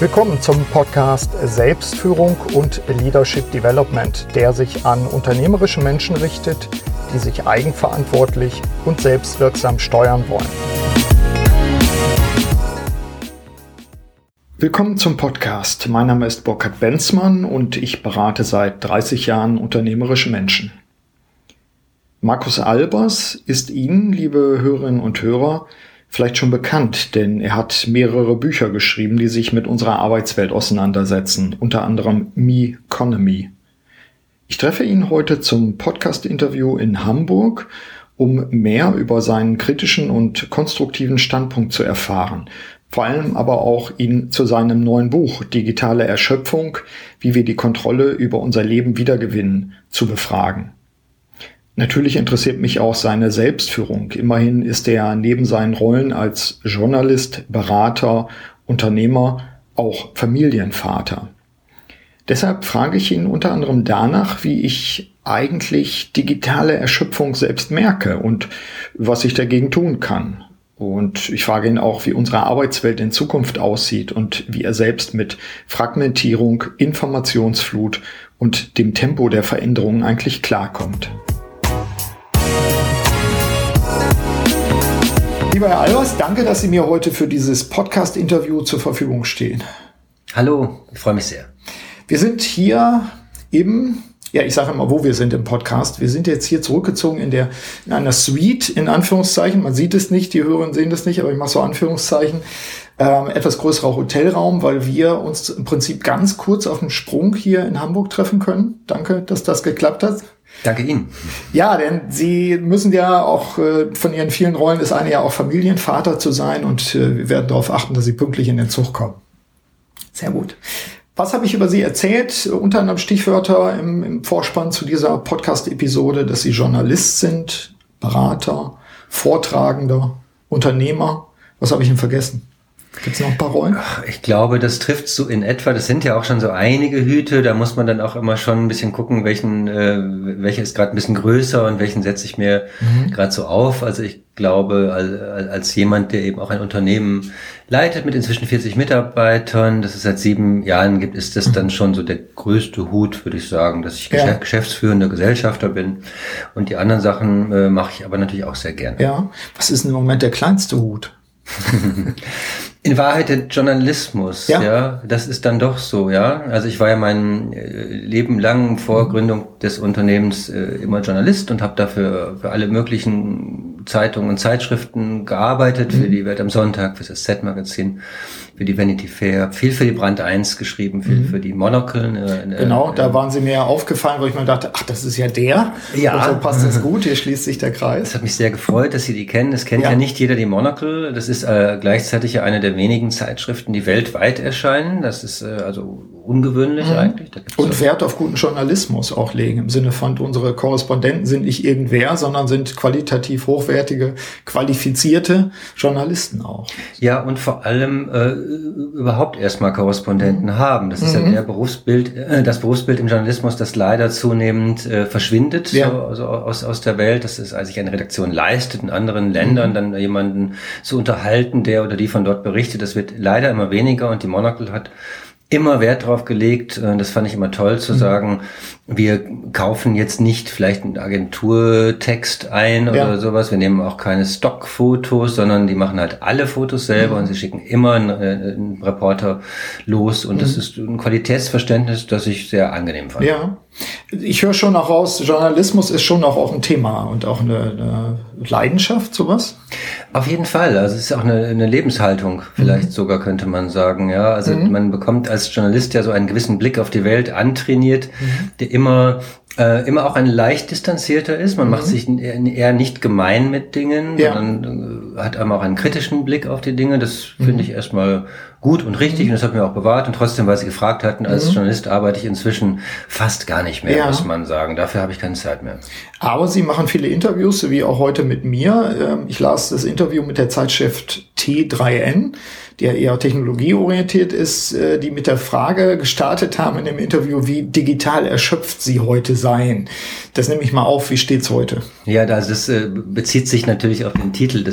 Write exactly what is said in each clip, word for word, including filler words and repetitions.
Willkommen zum Podcast Selbstführung und Leadership Development, der sich an unternehmerische Menschen richtet, die sich eigenverantwortlich und selbstwirksam steuern wollen. Willkommen zum Podcast. Mein Name ist Burkhard Benzmann und ich berate seit dreißig Jahren unternehmerische Menschen. Markus Albers ist Ihnen, liebe Hörerinnen und Hörer, vielleicht schon bekannt, denn er hat mehrere Bücher geschrieben, die sich mit unserer Arbeitswelt auseinandersetzen, unter anderem Meconomy. Ich treffe ihn heute zum Podcast-Interview in Hamburg, um mehr über seinen kritischen und konstruktiven Standpunkt zu erfahren, vor allem aber auch ihn zu seinem neuen Buch Digitale Erschöpfung, wie wir die Kontrolle über unser Leben wiedergewinnen, zu befragen. Natürlich interessiert mich auch seine Selbstführung. Immerhin ist er neben seinen Rollen als Journalist, Berater, Unternehmer auch Familienvater. Deshalb frage ich ihn unter anderem danach, wie ich eigentlich digitale Erschöpfung selbst merke und was ich dagegen tun kann. Und ich frage ihn auch, wie unsere Arbeitswelt in Zukunft aussieht und wie er selbst mit Fragmentierung, Informationsflut und dem Tempo der Veränderungen eigentlich klarkommt. Lieber Herr Albers, danke, dass Sie mir heute für dieses Podcast-Interview zur Verfügung stehen. Hallo, ich freue mich sehr. Wir sind hier im, ja, ich sage immer, wo wir sind im Podcast. Wir sind jetzt hier zurückgezogen in der in einer Suite, in Anführungszeichen. Man sieht es nicht, die Hörer sehen das nicht, aber ich mache so Anführungszeichen. Ähm, etwas größerer Hotelraum, weil wir uns im Prinzip ganz kurz auf dem Sprung hier in Hamburg treffen können. Danke, dass das geklappt hat. Danke Ihnen. Ja, denn Sie müssen ja auch äh, von Ihren vielen Rollen ist eine ja auch Familienvater zu sein und äh, wir werden darauf achten, dass Sie pünktlich in den Zug kommen. Sehr gut. Was habe ich über Sie erzählt? Unter anderem Stichwörter im, im Vorspann zu dieser Podcast-Episode, dass Sie Journalist sind, Berater, Vortragender, Unternehmer. Was habe ich denn vergessen? Gibt es noch ein paar Rollen? Ach, ich glaube, das trifft so in etwa. Das sind ja auch schon so einige Hüte. Da muss man dann auch immer schon ein bisschen gucken, welchen, äh, welcher ist gerade ein bisschen größer und welchen setze ich mir mhm. gerade so auf. Also ich glaube, als, als jemand, der eben auch ein Unternehmen leitet mit inzwischen vierzig Mitarbeitern, das es seit sieben Jahren gibt, ist das mhm. dann schon so der größte Hut, würde ich sagen, dass ich ja. geschäftsführender Gesellschafter bin. Und die anderen Sachen äh, mache ich aber natürlich auch sehr gerne. Ja. Was ist denn im Moment der kleinste Hut? In Wahrheit der Journalismus, ja. ja, das ist dann doch so, ja. Also ich war ja mein äh, Leben lang vor Gründung des Unternehmens äh, immer Journalist und habe dafür für alle möglichen Zeitungen und Zeitschriften gearbeitet, mhm. für die Welt am Sonntag, für das Z-Magazin, für die Vanity Fair, viel für die Brand eins geschrieben, viel mhm. für die Monocle. Äh, genau, äh, da waren Sie mir aufgefallen, wo ich mir dachte, ach, das ist ja der. Ja. Und so passt das gut, hier schließt sich der Kreis. Das hat mich sehr gefreut, dass Sie die kennen. Es kennt ja, ja nicht jeder die Monocle. Das ist äh, gleichzeitig ja eine der wenigen Zeitschriften, die weltweit erscheinen. Das ist äh, also ungewöhnlich mhm. eigentlich. Da gibt's und Wert auf guten Journalismus auch legen, im Sinne von, unsere Korrespondenten sind nicht irgendwer, sondern sind qualitativ hochwertige, qualifizierte Journalisten auch. Ja, und vor allem äh, überhaupt erstmal Korrespondenten mhm. haben. Das ist mhm. ja der Berufsbild, äh, das Berufsbild im Journalismus, das leider zunehmend äh, verschwindet ja. so, also aus, aus der Welt. Das ist, als sich eine Redaktion leistet, in anderen Ländern mhm. dann jemanden zu unterhalten, der oder die von dort berichtet. Das wird leider immer weniger und die Monocle hat immer Wert drauf gelegt, das fand ich immer toll zu sagen, wir kaufen jetzt nicht vielleicht einen Agenturtext ein oder ja. sowas, wir nehmen auch keine Stockfotos, sondern die machen halt alle Fotos selber mhm. und sie schicken immer einen, einen Reporter los und mhm. das ist ein Qualitätsverständnis, das ich sehr angenehm fand. Ja, ich höre schon auch raus, Journalismus ist schon auch, auch ein Thema und auch eine, eine Leidenschaft, sowas? Auf jeden Fall, also es ist auch eine, eine Lebenshaltung, vielleicht mhm. sogar könnte man sagen, ja, also mhm. man bekommt als Journalist ja so einen gewissen Blick auf die Welt antrainiert, mhm. der immer äh, immer auch ein leicht distanzierter ist. Man mhm. macht sich eher nicht gemein mit Dingen, ja. sondern äh, hat einmal auch einen kritischen Blick auf die Dinge. Das mhm. finde ich erstmal gut und richtig mhm. und das hat mir auch bewahrt. Und trotzdem, weil Sie gefragt hatten, als mhm. Journalist arbeite ich inzwischen fast gar nicht mehr, ja. muss man sagen. Dafür habe ich keine Zeit mehr. Aber Sie machen viele Interviews, wie auch heute mit mir. Ich las das Interview mit der Zeitschrift T drei N, der eher technologieorientiert ist, die mit der Frage gestartet haben in dem Interview, wie digital erschöpft Sie heute seien. Das nehme ich mal auf, wie steht's heute? Ja, das ist, äh, bezieht sich natürlich auf den Titel des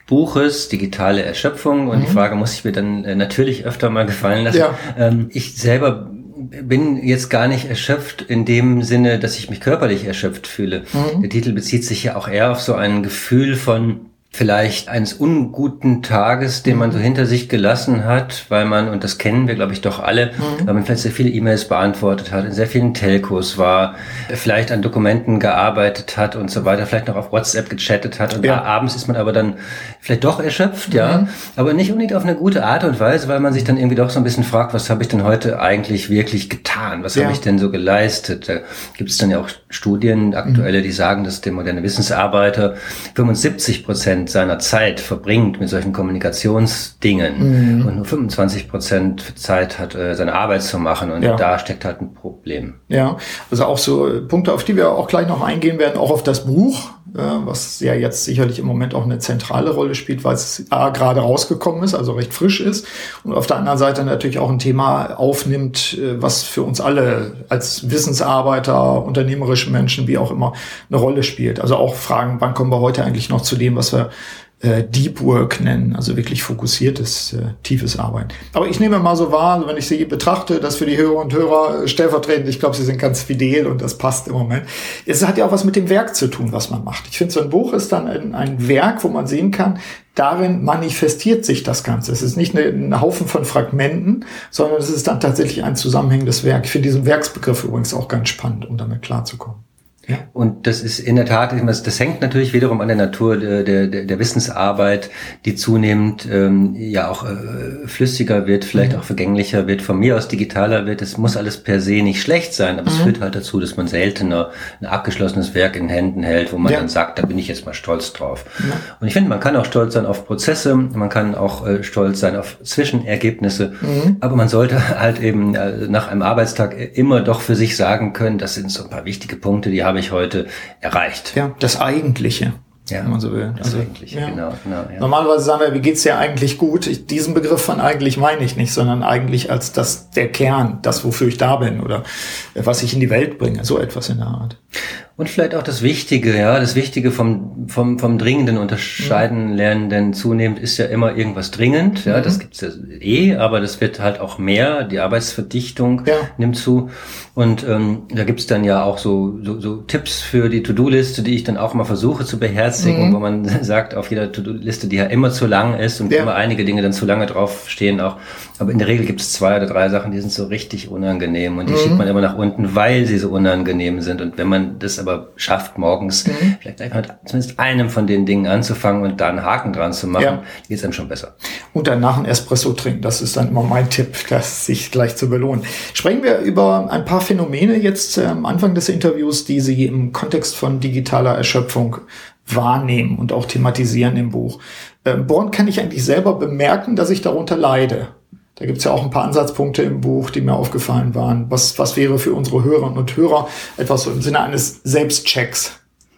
Buches, digitale Erschöpfung. Und mhm. die Frage muss ich mir dann äh, natürlich öfter mal gefallen lassen. Ja. Ähm, ich selber bin jetzt gar nicht erschöpft in dem Sinne, dass ich mich körperlich erschöpft fühle. Mhm. Der Titel bezieht sich ja auch eher auf so ein Gefühl von vielleicht eines unguten Tages, den man so hinter sich gelassen hat, weil man, und das kennen wir, glaube ich, doch alle, mhm. weil man vielleicht sehr viele E-Mails beantwortet hat, in sehr vielen Telcos war, vielleicht an Dokumenten gearbeitet hat und so weiter, vielleicht noch auf WhatsApp gechattet hat und ja. abends ist man aber dann vielleicht doch erschöpft, mhm. ja, aber nicht unbedingt auf eine gute Art und Weise, weil man sich dann irgendwie doch so ein bisschen fragt, was habe ich denn heute eigentlich wirklich getan? Was ja. habe ich denn so geleistet? Da gibt es dann ja auch Studien, aktuelle, die sagen, dass der moderne Wissensarbeiter fünfundsiebzig Prozent seiner Zeit verbringt mit solchen Kommunikationsdingen mhm. und nur fünfundzwanzig Prozent Zeit hat, seine Arbeit zu machen. Und ja. da steckt halt ein Problem. Ja, also auch so Punkte, auf die wir auch gleich noch eingehen werden, auch auf das Buch, was ja jetzt sicherlich im Moment auch eine zentrale Rolle spielt, weil es A, gerade rausgekommen ist, also recht frisch ist, und auf der anderen Seite natürlich auch ein Thema aufnimmt, was für uns alle als Wissensarbeiter, unternehmerische Menschen, wie auch immer, eine Rolle spielt. Also auch Fragen, wann kommen wir heute eigentlich noch zu dem, was wir Deep Work nennen, also wirklich fokussiertes, äh, tiefes Arbeiten. Aber ich nehme mal so wahr, wenn ich sie betrachte, dass für die Hörer und Hörer stellvertretend, ich glaube, sie sind ganz fidel und das passt im Moment. Es hat ja auch was mit dem Werk zu tun, was man macht. Ich finde, so ein Buch ist dann ein, ein Werk, wo man sehen kann, darin manifestiert sich das Ganze. Es ist nicht eine, ein Haufen von Fragmenten, sondern es ist dann tatsächlich ein zusammenhängendes Werk. Ich finde diesen Werksbegriff übrigens auch ganz spannend, um damit klarzukommen. Ja. Und das ist in der Tat, das hängt natürlich wiederum an der Natur der, der, der Wissensarbeit, die zunehmend ähm, ja auch äh, flüssiger wird, vielleicht mhm. auch vergänglicher wird, von mir aus digitaler wird. Es muss alles per se nicht schlecht sein, aber mhm. es führt halt dazu, dass man seltener ein abgeschlossenes Werk in Händen hält, wo man ja. dann sagt, da bin ich jetzt mal stolz drauf. Ja. Und ich finde, man kann auch stolz sein auf Prozesse, man kann auch äh, stolz sein auf Zwischenergebnisse, mhm. aber man sollte halt eben äh, nach einem Arbeitstag immer doch für sich sagen können, das sind so ein paar wichtige Punkte, die habe ich heute erreicht. Ja, das Eigentliche. Ja, wenn man so will. Das also, Eigentliche, ja. genau. genau ja. Normalerweise sagen wir, wie geht's dir eigentlich gut? Ich, diesen Begriff von eigentlich meine ich nicht, sondern eigentlich als das der Kern, das, wofür ich da bin oder was ich in die Welt bringe, so etwas in der Art. Und vielleicht auch das Wichtige, ja, das Wichtige vom vom vom Dringenden unterscheiden mhm. lernen, denn zunehmend ist ja immer irgendwas dringend, ja, mhm. das gibt's ja eh, aber das wird halt auch mehr, die Arbeitsverdichtung ja. nimmt zu und ähm, da gibt's dann ja auch so so, so Tipps für die To-Do-Liste, die ich dann auch mal versuche zu beherzigen, mhm. wo man sagt, auf jeder To-Do-Liste, die ja immer zu lang ist und ja. immer einige Dinge dann zu lange draufstehen auch, aber in der Regel gibt's zwei oder drei Sachen, die sind so richtig unangenehm und die mhm. schiebt man immer nach unten, weil sie so unangenehm sind und wenn man das aber schafft, morgens mhm. vielleicht einfach mit zumindest einem von den Dingen anzufangen und da einen Haken dran zu machen, ja. geht es einem schon besser. Und danach ein Espresso trinken, das ist dann immer mein Tipp, das sich gleich zu belohnen. Sprechen wir über ein paar Phänomene jetzt äh, am Anfang des Interviews, die Sie im Kontext von digitaler Erschöpfung wahrnehmen und auch thematisieren im Buch. Äh, woran kann ich eigentlich selber bemerken, dass ich darunter leide? Da gibt's ja auch ein paar Ansatzpunkte im Buch, die mir aufgefallen waren. Was, was wäre für unsere Hörerinnen und Hörer etwas so im Sinne eines Selbstchecks?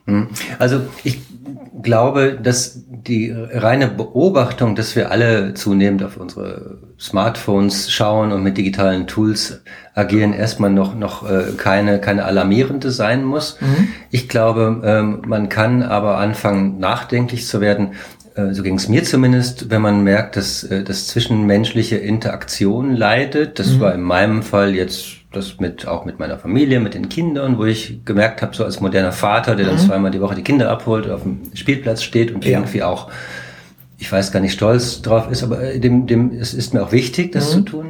Also ich glaube, dass die reine Beobachtung, dass wir alle zunehmend auf unsere Smartphones schauen und mit digitalen Tools agieren, erstmal noch noch keine keine alarmierende sein muss. Mhm. Ich glaube, man kann aber anfangen, nachdenklich zu werden. So ging es mir zumindest, wenn man merkt, dass das zwischenmenschliche Interaktion leidet. Das mhm. war in meinem Fall jetzt das mit auch mit meiner Familie, mit den Kindern, wo ich gemerkt habe, so als moderner Vater, der dann mhm. zweimal die Woche die Kinder abholt, auf dem Spielplatz steht und ja. irgendwie auch, ich weiß gar nicht, stolz drauf ist, aber dem dem es ist mir auch wichtig, das mhm. zu tun.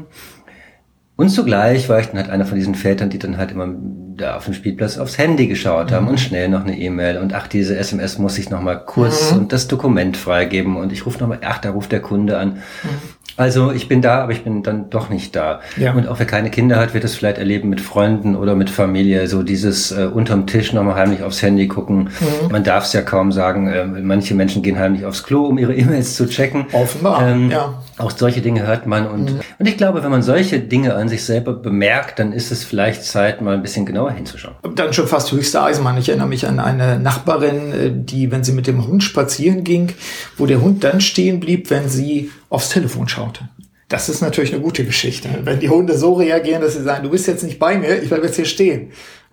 Und zugleich war ich dann halt einer von diesen Vätern, die dann halt immer da auf dem Spielplatz aufs Handy geschaut haben mhm. und schnell noch eine E-Mail und ach, diese S M S muss ich noch mal kurz mhm. und das Dokument freigeben und ich rufe noch mal, ach, da ruft der Kunde an. Mhm. Also ich bin da, aber ich bin dann doch nicht da. Ja. Und auch wer keine Kinder hat, wird es vielleicht erleben mit Freunden oder mit Familie, so dieses äh, unterm Tisch nochmal heimlich aufs Handy gucken. Mhm. Man darf es ja kaum sagen, äh, manche Menschen gehen heimlich aufs Klo, um ihre E-Mails zu checken. Offenbar, ähm, ja. Auch solche Dinge hört man. Und, mhm. und ich glaube, wenn man solche Dinge an sich selber bemerkt, dann ist es vielleicht Zeit, mal ein bisschen genauer hinzuschauen. Dann schon fast höchste Eisenbahn. Ich erinnere mich an eine Nachbarin, die, wenn sie mit dem Hund spazieren ging, wo der Hund dann stehen blieb, wenn sie aufs Telefon schaute. Das ist natürlich eine gute Geschichte. Wenn die Hunde so reagieren, dass sie sagen, du bist jetzt nicht bei mir, ich bleib jetzt hier stehen.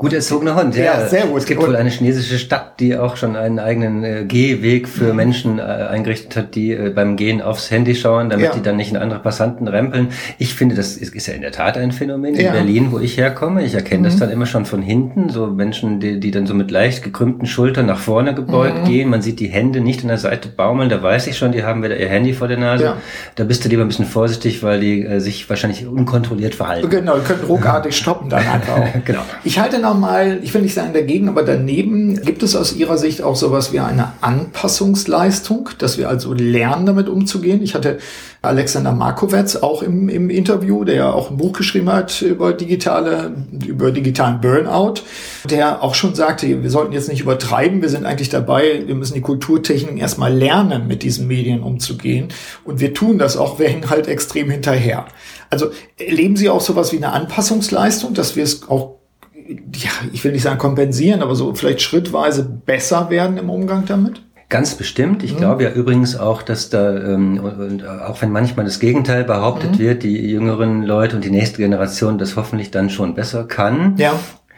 Gut erzogener Hund, ja. Ja, sehr gut. Es gibt und wohl eine chinesische Stadt, die auch schon einen eigenen äh, Gehweg für Menschen äh, eingerichtet hat, die äh, beim Gehen aufs Handy schauen, damit ja. die dann nicht in andere Passanten rempeln. Ich finde, das ist, ist ja in der Tat ein Phänomen in ja. Berlin, wo ich herkomme. Ich erkenne mhm. das dann immer schon von hinten, so Menschen, die, die dann so mit leicht gekrümmten Schultern nach vorne gebeugt mhm. gehen. Man sieht die Hände nicht an der Seite baumeln, da weiß ich schon, die haben wieder ihr Handy vor der Nase. Ja. Da bist du lieber ein bisschen vorsichtig, weil die äh, sich wahrscheinlich unkontrolliert verhalten. Genau, die können ruckartig stoppen dann einfach auch. Genau. Ich halte noch mal, ich will nicht sagen dagegen, aber daneben, gibt es aus Ihrer Sicht auch sowas wie eine Anpassungsleistung, dass wir also lernen, damit umzugehen? Ich hatte Alexander Markowitz auch im, im Interview, der ja auch ein Buch geschrieben hat über digitale, über digitalen Burnout, der auch schon sagte, wir sollten jetzt nicht übertreiben, wir sind eigentlich dabei, wir müssen die Kulturtechniken erstmal lernen, mit diesen Medien umzugehen. Und wir tun das auch, wir hängen halt extrem hinterher. Also erleben Sie auch sowas wie eine Anpassungsleistung, dass wir es auch, ja, ich will nicht sagen kompensieren, aber so vielleicht schrittweise besser werden im Umgang damit? Ganz bestimmt. Ich mhm. glaube ja übrigens auch, dass da, ähm, und auch wenn manchmal das Gegenteil behauptet mhm. wird, die jüngeren Leute und die nächste Generation das hoffentlich dann schon besser kann. Ja.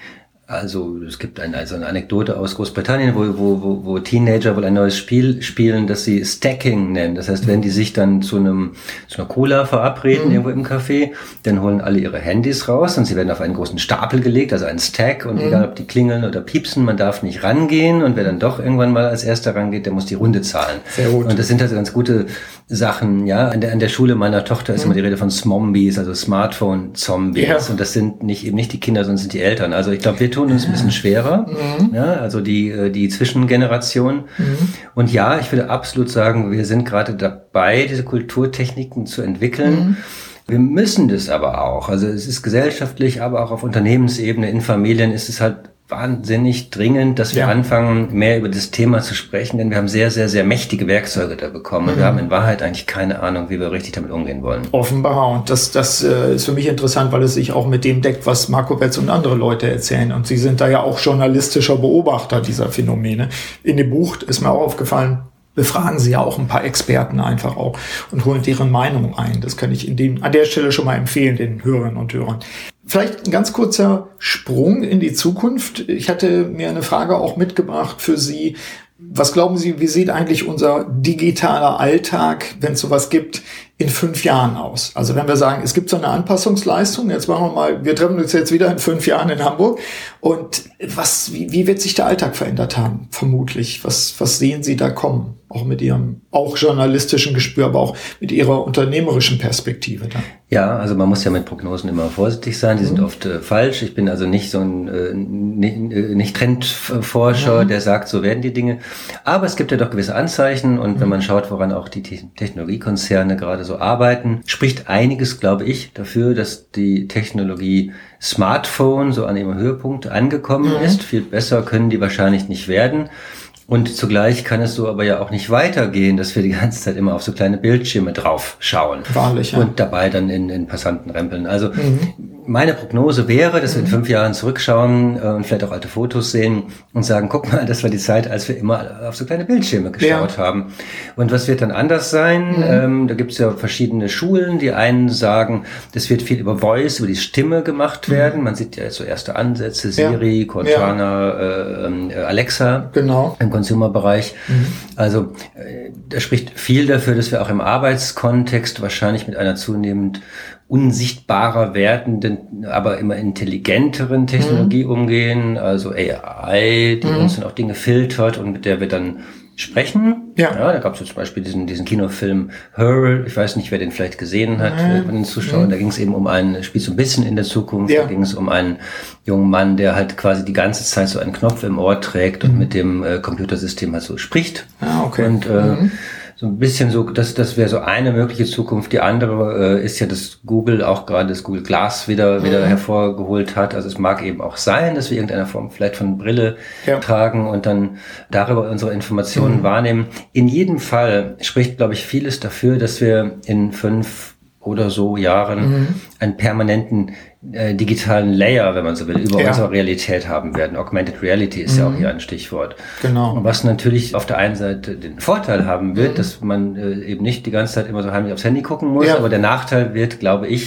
Also es gibt ein, also eine Anekdote aus Großbritannien, wo, wo, wo, wo Teenager wohl ein neues Spiel spielen, das sie Stacking nennen. Das heißt, wenn die sich dann zu einem zu einer Cola verabreden, mhm. irgendwo im Café, dann holen alle ihre Handys raus und sie werden auf einen großen Stapel gelegt, also einen Stack. Und mhm. egal, ob die klingeln oder piepsen, man darf nicht rangehen. Und wer dann doch irgendwann mal als Erster rangeht, der muss die Runde zahlen. Sehr gut. Und das sind also ganz gute Sachen. Ja, an der, an der Schule meiner Tochter ist mhm. immer die Rede von Smombies, also Smartphone-Zombies. Ja. Und das sind nicht eben nicht die Kinder, sondern sind die Eltern. Also ich glaube, wir tun uns ein bisschen schwerer, mhm. ja, also die die Zwischengeneration. Mhm. Und ja, ich würde absolut sagen, wir sind gerade dabei, diese Kulturtechniken zu entwickeln. Mhm. Wir müssen das aber auch. Also es ist gesellschaftlich, aber auch auf Unternehmensebene, in Familien ist es halt wahnsinnig dringend, dass wir ja. anfangen, mehr über das Thema zu sprechen, denn wir haben sehr, sehr, sehr mächtige Werkzeuge da bekommen. Und mhm. wir haben in Wahrheit eigentlich keine Ahnung, wie wir richtig damit umgehen wollen. Offenbar. Und das, das äh, ist für mich interessant, weil es sich auch mit dem deckt, was Markowitz und andere Leute erzählen. Und Sie sind da ja auch journalistischer Beobachter dieser Phänomene. In dem Buch ist mir auch aufgefallen, befragen Sie ja auch ein paar Experten einfach auch und holen deren Meinung ein. Das kann ich in dem, an der Stelle schon mal empfehlen, den Hörerinnen und Hörern. Vielleicht ein ganz kurzer Sprung in die Zukunft. Ich hatte mir eine Frage auch mitgebracht für Sie. Was glauben Sie, wie sieht eigentlich unser digitaler Alltag, wenn es sowas gibt, in fünf Jahren aus? Also wenn wir sagen, es gibt so eine Anpassungsleistung, jetzt machen wir mal, wir treffen uns jetzt wieder in fünf Jahren in Hamburg. Und was, wie, wie wird sich der Alltag verändert haben? Vermutlich. Was, was sehen Sie da kommen? Auch mit Ihrem, auch journalistischen Gespür, aber auch mit Ihrer unternehmerischen Perspektive dann. Ja, also man muss ja mit Prognosen immer vorsichtig sein. Die mhm. sind oft äh, falsch. Ich bin also nicht so ein, äh, nicht, nicht Trendforscher, mhm. der sagt, so werden die Dinge. Aber es gibt ja doch gewisse Anzeichen. Und mhm. wenn man schaut, woran auch die Te- Technologiekonzerne gerade so arbeiten, spricht einiges, glaube ich, dafür, dass die Technologie Smartphone so an ihrem Höhepunkt angekommen mhm. ist. Viel besser können die wahrscheinlich nicht werden. Und zugleich kann es so aber ja auch nicht weitergehen, dass wir die ganze Zeit immer auf so kleine Bildschirme drauf schauen. Wahrlich, ja. Und dabei dann in, in Passanten rempeln. Also mhm. meine Prognose wäre, dass wir in fünf Jahren zurückschauen äh, und vielleicht auch alte Fotos sehen und sagen, guck mal, das war die Zeit, als wir immer auf so kleine Bildschirme geschaut ja. haben. Und was wird dann anders sein? Mhm. Ähm, da gibt es ja verschiedene Schulen. Die einen sagen, das wird viel über Voice, über die Stimme gemacht werden. Mhm. Man sieht ja jetzt so erste Ansätze, Siri, ja. Cortana, ja. Äh, Alexa. Genau. Im Consumer-Bereich. Mhm. Also äh, da spricht viel dafür, dass wir auch im Arbeitskontext wahrscheinlich mit einer zunehmend unsichtbarer werdenden, aber immer intelligenteren Technologie mhm. umgehen, also A I, die mhm. uns dann auch Dinge filtert und mit der wir dann sprechen. Ja. ja da gab es zum Beispiel diesen, diesen Kinofilm Her, ich weiß nicht, wer den vielleicht gesehen hat mhm. von den Zuschauern, mhm. da ging es eben um einen, spielt so ein bisschen in der Zukunft, ja. da ging es um einen jungen Mann, der halt quasi die ganze Zeit so einen Knopf im Ohr trägt mhm. und mit dem äh, Computersystem halt so spricht. Ah, okay. Und äh, mhm. so ein bisschen so, das, das wäre so eine mögliche Zukunft. Die andere äh, ist ja, dass Google auch gerade das Google Glass wieder, wieder mhm. hervorgeholt hat. Also es mag eben auch sein, dass wir irgendeiner Form vielleicht von Brille ja. tragen und dann darüber unsere Informationen mhm. wahrnehmen. In jedem Fall spricht, glaube ich, vieles dafür, dass wir in fünf oder so Jahren mhm. einen permanenten äh, digitalen Layer, wenn man so will, über ja. unsere Realität haben werden. Augmented Reality ist mhm. ja auch hier ein Stichwort. Genau. Und was natürlich auf der einen Seite den Vorteil haben wird, mhm. dass man äh, eben nicht die ganze Zeit immer so heimlich aufs Handy gucken muss, ja. aber der Nachteil wird, glaube ich,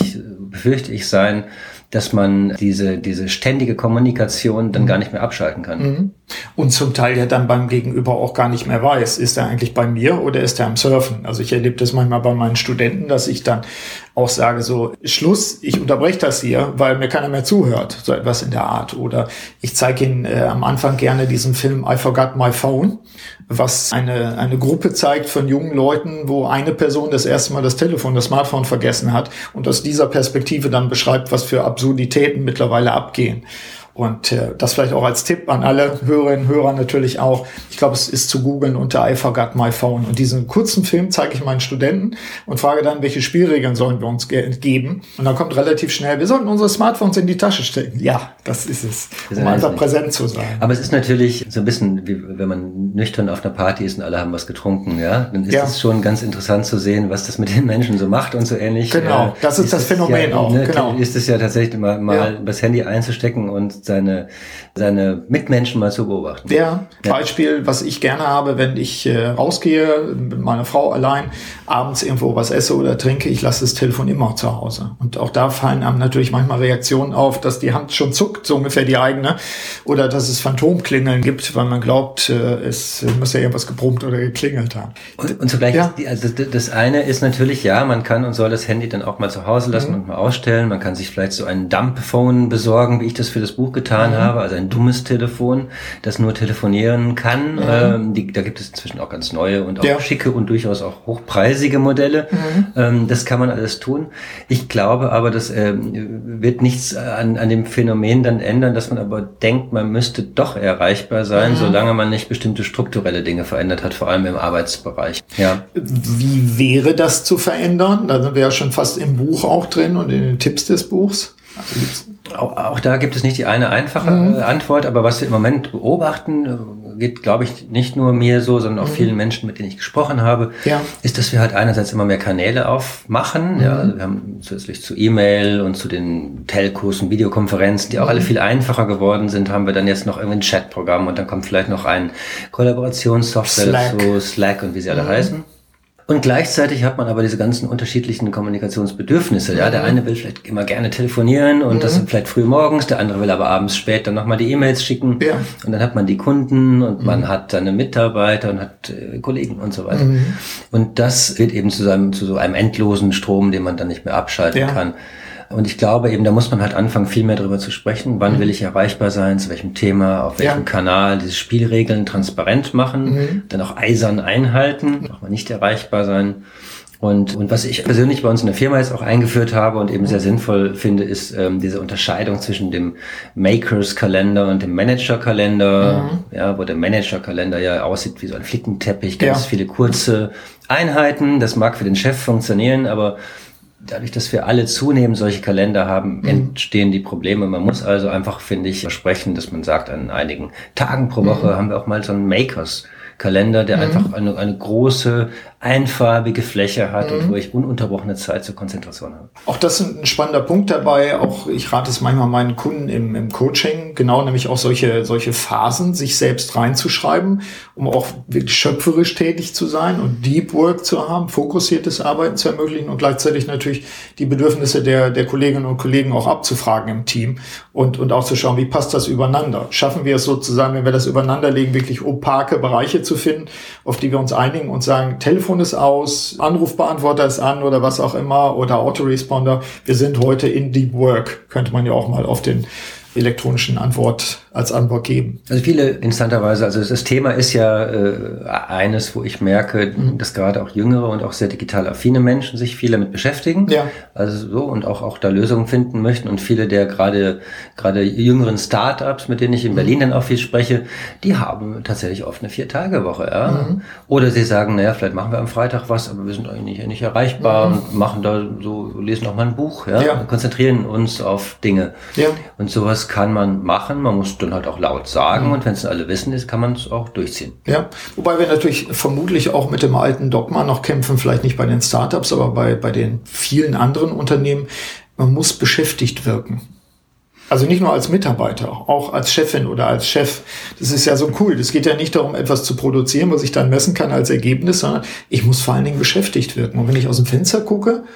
befürchte ich sein, dass man diese diese ständige Kommunikation dann gar nicht mehr abschalten kann. Und zum Teil ja dann beim Gegenüber auch gar nicht mehr weiß, ist er eigentlich bei mir oder ist er am Surfen? Also ich erlebe das manchmal bei meinen Studenten, dass ich dann auch sage so, Schluss, ich unterbreche das hier, weil mir keiner mehr zuhört, so etwas in der Art. Oder ich zeige Ihnen äh, am Anfang gerne diesen Film I Forgot My Phone, was eine eine Gruppe zeigt von jungen Leuten, wo eine Person das erste Mal das Telefon, das Smartphone vergessen hat und aus dieser Perspektive dann beschreibt, was für Absurditäten mittlerweile abgehen. Und äh, das vielleicht auch als Tipp an alle Hörerinnen und Hörer natürlich auch. Ich glaube, es ist zu googeln unter I Forgot My Phone. Und diesen kurzen Film zeige ich meinen Studenten und frage dann, welche Spielregeln sollen wir uns ge- geben. Und dann kommt relativ schnell, wir sollten unsere Smartphones in die Tasche stecken. Ja, das ist es, um einfach präsent zu sein. Aber es ist natürlich so ein bisschen, wie wenn man nüchtern auf einer Party ist und alle haben was getrunken, ja, dann ist ja. es schon ganz interessant zu sehen, was das mit den Menschen so macht und so ähnlich. Genau, das ist, ist das Phänomen ja, auch. Ne, genau. Ist es ja tatsächlich mal, mal ja. das Handy einzustecken und seine seine Mitmenschen mal zu beobachten. Ja, ja. Beispiel, was ich gerne habe, wenn ich äh, rausgehe, mit meiner Frau allein, abends irgendwo was esse oder trinke, ich lasse das Telefon immer zu Hause. Und auch da fallen einem natürlich manchmal Reaktionen auf, dass die Hand schon zuckt, so ungefähr die eigene, oder dass es Phantomklingeln gibt, weil man glaubt, äh, es muss ja irgendwas gebrummt oder geklingelt haben. Und, und zugleich, ja. die, also das eine ist natürlich, ja, man kann und soll das Handy dann auch mal zu Hause lassen mhm. und mal ausstellen. Man kann sich vielleicht so ein Dump-Phone besorgen, wie ich das für das Buch getan mhm. habe, also ein dummes Telefon, das nur telefonieren kann. Mhm. Ähm, die, da gibt es inzwischen auch ganz neue und auch ja. schicke und durchaus auch hochpreisige Modelle. Mhm. Ähm, das kann man alles tun. Ich glaube aber, das ähm, wird nichts an, an dem Phänomen dann ändern, dass man aber denkt, man müsste doch erreichbar sein, mhm. solange man nicht bestimmte strukturelle Dinge verändert hat, vor allem im Arbeitsbereich. Ja. Wie wäre das zu verändern? Da sind wir ja schon fast im Buch auch drin und in den Tipps des Buchs. Auch, auch da gibt es nicht die eine einfache mhm. Antwort, aber was wir im Moment beobachten, geht, glaube ich, nicht nur mir so, sondern auch mhm. vielen Menschen, mit denen ich gesprochen habe, ja. ist, dass wir halt einerseits immer mehr Kanäle aufmachen. Mhm. Ja, also wir haben zusätzlich zu E-Mail und zu den Telcos und Videokonferenzen, die auch mhm. alle viel einfacher geworden sind, haben wir dann jetzt noch irgendwie ein Chatprogramm und dann kommt vielleicht noch ein Kollaborationssoftware Slack. dazu, Slack und wie sie alle mhm. heißen. Und gleichzeitig hat man aber diese ganzen unterschiedlichen Kommunikationsbedürfnisse. Ja, der eine will vielleicht immer gerne telefonieren und mhm. das vielleicht früh morgens, der andere will aber abends spät dann nochmal die E-Mails schicken. Ja. Und dann hat man die Kunden und mhm. man hat seine Mitarbeiter und hat äh, Kollegen und so weiter. Mhm. Und das wird eben zu, seinem, zu so einem endlosen Strom, den man dann nicht mehr abschalten ja. kann. Und ich glaube eben, da muss man halt anfangen, viel mehr darüber zu sprechen. Wann mhm. will ich erreichbar sein, zu welchem Thema, auf welchem ja. Kanal, diese Spielregeln transparent machen, mhm. dann auch eisern einhalten, auch mal nicht erreichbar sein. Und, und was ich persönlich bei uns in der Firma jetzt auch eingeführt habe und eben sehr sinnvoll finde, ist ähm, diese Unterscheidung zwischen dem Makers-Kalender und dem Manager-Kalender, mhm. ja, wo der Manager-Kalender ja aussieht wie so ein Flickenteppich, ganz ja. viele kurze Einheiten. Das mag für den Chef funktionieren, aber dadurch, dass wir alle zunehmend solche Kalender haben, mhm. entstehen die Probleme. Man muss also einfach, finde ich, versprechen, dass man sagt, an einigen Tagen pro Woche mhm. haben wir auch mal so einen Makers-Kalender, der mhm. einfach eine, eine große, einfarbige Fläche hat mhm. und wo ich ununterbrochene Zeit zur Konzentration habe. Auch das ist ein spannender Punkt dabei. Auch ich rate es manchmal meinen Kunden im, im Coaching, genau, nämlich auch solche, solche Phasen, sich selbst reinzuschreiben, um auch wirklich schöpferisch tätig zu sein und Deep Work zu haben, fokussiertes Arbeiten zu ermöglichen und gleichzeitig natürlich die Bedürfnisse der, der Kolleginnen und Kollegen auch abzufragen im Team und, und auch zu schauen, wie passt das übereinander? Schaffen wir es sozusagen, wenn wir das übereinander legen, wirklich opake Bereiche zu finden, auf die wir uns einigen und sagen, Telefon ist aus, Anrufbeantworter ist an oder was auch immer oder Autoresponder. Wir sind heute in Deep Work. Könnte man ja auch mal auf den elektronischen Antwort als Antwort geben. Also viele interessanterweise, also das Thema ist ja äh, eines, wo ich merke, mhm. dass gerade auch jüngere und auch sehr digital affine Menschen sich viel damit beschäftigen. Ja. Also so und auch auch da Lösungen finden möchten und viele der gerade gerade jüngeren Startups, mit denen ich in Berlin mhm. dann auch viel spreche, die haben tatsächlich oft eine Vier-Tage-Woche. Ja? Mhm. Oder sie sagen, naja, vielleicht machen wir am Freitag was, aber wir sind eigentlich nicht, nicht erreichbar mhm. und machen da so, lesen auch mal ein Buch, ja, ja. und konzentrieren uns auf Dinge. Ja. Und sowas kann man machen, man muss dann halt auch laut sagen mhm. und wenn es alle wissen ist, kann man es auch durchziehen. Ja, wobei wir natürlich vermutlich auch mit dem alten Dogma noch kämpfen, vielleicht nicht bei den Startups, aber bei, bei den vielen anderen Unternehmen, man muss beschäftigt wirken. Also nicht nur als Mitarbeiter, auch als Chefin oder als Chef. Das ist ja so cool. Das geht ja nicht darum, etwas zu produzieren, was ich dann messen kann als Ergebnis, sondern ich muss vor allen Dingen beschäftigt wirken. Und wenn ich aus dem Fenster gucke,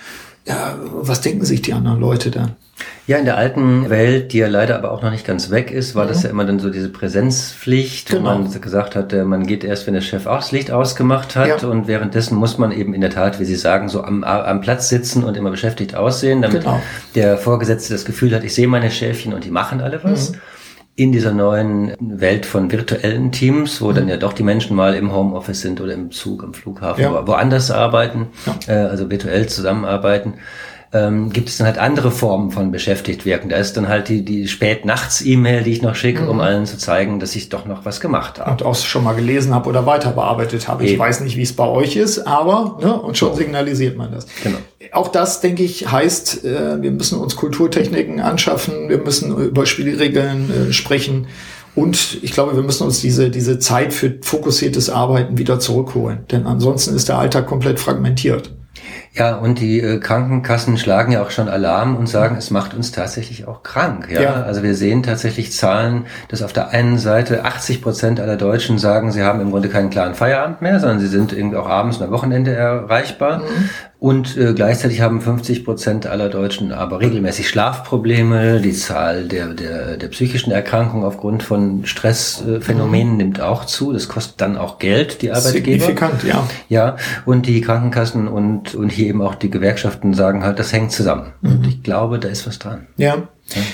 Ja, was denken sich die anderen Leute dann? Ja, in der alten Welt, die ja leider aber auch noch nicht ganz weg ist, war mhm. das ja immer dann so diese Präsenzpflicht, genau. wo man gesagt hat, man geht erst, wenn der Chef auch das Licht ausgemacht hat ja. und währenddessen muss man eben in der Tat, wie Sie sagen, so am, am Platz sitzen und immer beschäftigt aussehen, damit genau. der Vorgesetzte das Gefühl hat, ich sehe meine Schäfchen und die machen alle was. Mhm. In dieser neuen Welt von virtuellen Teams, wo mhm. dann ja doch die Menschen mal im Homeoffice sind oder im Zug, am Flughafen, ja. woanders arbeiten, ja. äh, also virtuell zusammenarbeiten, ähm, gibt es dann halt andere Formen von beschäftigt wirken. Da ist dann halt die, die Spät-Nachts-E-Mail, die ich noch schicke, mhm. um allen zu zeigen, dass ich doch noch was gemacht habe. Und auch schon mal gelesen habe oder weiter bearbeitet habe. Eben. Ich weiß nicht, wie es bei euch ist, aber ne, und schon so. signalisiert man das. Genau. Auch das, denke ich, heißt, äh, wir müssen uns Kulturtechniken anschaffen, wir müssen über Spielregeln äh, sprechen und ich glaube, wir müssen uns diese diese Zeit für fokussiertes Arbeiten wieder zurückholen, denn ansonsten ist der Alltag komplett fragmentiert. Ja, und die äh, Krankenkassen schlagen ja auch schon Alarm und sagen, es macht uns tatsächlich auch krank. Ja? ja, also wir sehen tatsächlich Zahlen, dass auf der einen Seite achtzig Prozent aller Deutschen sagen, sie haben im Grunde keinen klaren Feierabend mehr, sondern sie sind irgendwie auch abends und am Wochenende erreichbar. Mhm. Und äh, gleichzeitig haben fünfzig Prozent aller Deutschen aber regelmäßig Schlafprobleme. Die Zahl der der der psychischen Erkrankungen aufgrund von Stressphänomenen mhm. nimmt auch zu. Das kostet dann auch Geld, die Arbeitgeber. Signifikant, ja. Ja, und die Krankenkassen und und hier eben auch die Gewerkschaften sagen halt, das hängt zusammen. Mhm. Und ich glaube, da ist was dran. Ja. ja.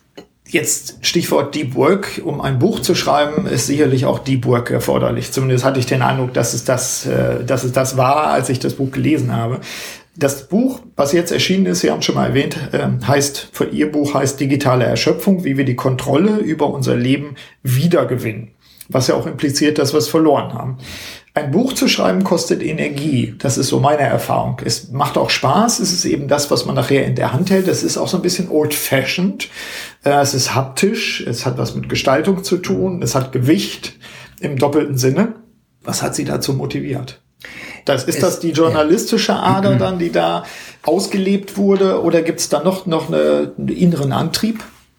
Jetzt Stichwort Deep Work. Um ein Buch zu schreiben, ist sicherlich auch Deep Work erforderlich. Zumindest hatte ich den Eindruck, dass es das, äh, dass es das war, als ich das Buch gelesen habe. Das Buch, was jetzt erschienen ist, Sie haben es schon mal erwähnt, äh, heißt, für Ihr Buch heißt Digitale Erschöpfung, wie wir die Kontrolle über unser Leben wiedergewinnen. Was ja auch impliziert, dass wir es verloren haben. Ein Buch zu schreiben kostet Energie. Das ist so meine Erfahrung. Es macht auch Spaß. Es ist eben das, was man nachher in der Hand hält. Es ist auch so ein bisschen old-fashioned. Es ist haptisch. Es hat was mit Gestaltung zu tun. Es hat Gewicht im doppelten Sinne. Was hat Sie dazu motiviert? Das, ist es, das die journalistische Ader ja. dann, die da ausgelebt wurde? Oder gibt es da noch, noch eine, einen inneren Antrieb?